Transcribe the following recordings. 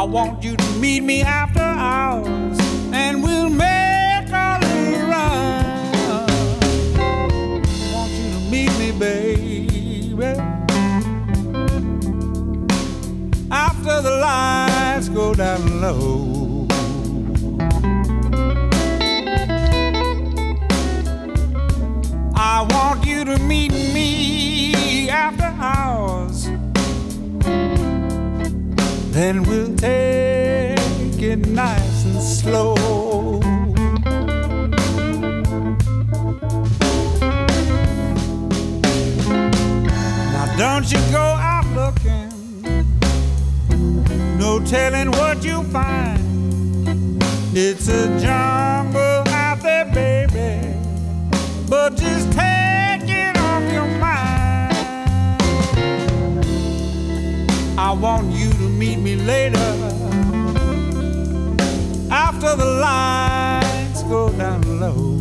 I want you to meet me after hours, and we'll make a little run. I want you to meet me, baby, after the lights go down low. I want you to meet me after hours, then we'll take it nice and slow. Now don't you go out looking, no telling what you'll find. It's a jungle out there, baby, but just take it off your mind. I want you to meet me later, after the lights go down low.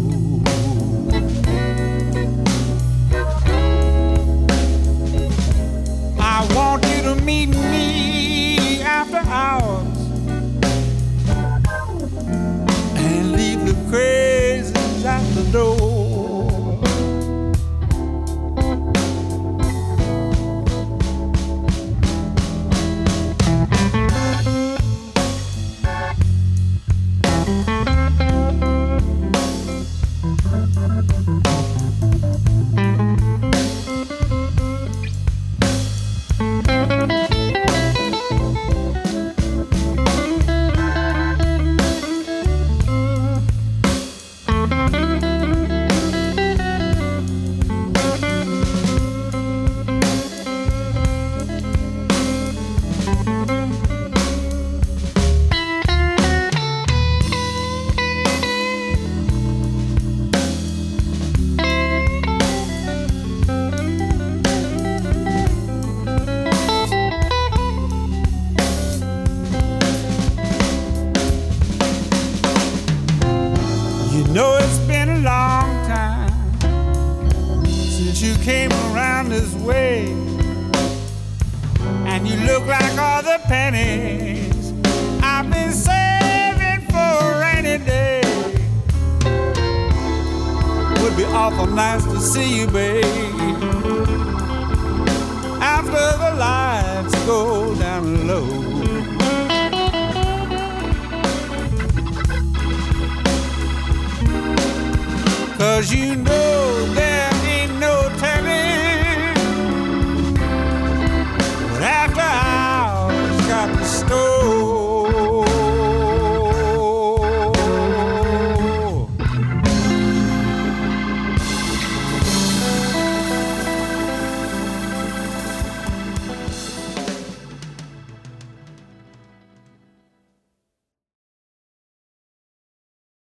I want you to meet me after hours, and leave the crazies at the door. You know it's been a long time since you came around this way, and you look like all the pennies I've been saving for a rainy day. Would be awful nice to see you, babe, after the lights go down low. 'Cause you know